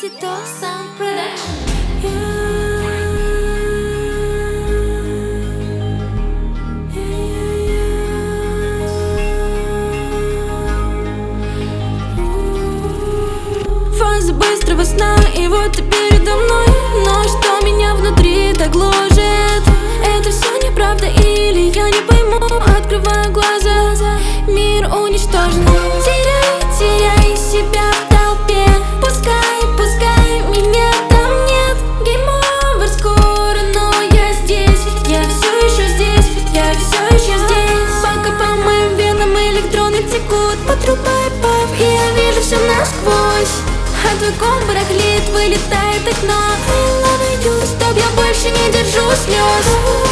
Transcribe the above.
Tito Sound Production. Фаза быстрого сна, и вот ты передо мной. Но что меня внутри так гложет? Это все неправда или я не пойму? Открываю глаза, мир уничтожен. Теряй себя в толпе. Пускай меня там нет. Game over скоро, но я здесь. Я все еще здесь. Пока по моим венам электроны текут по трубе пав, и я вижу все насквозь. А твой ком барахлит, вылетает окно. I love you, стоп, я больше не держу слез.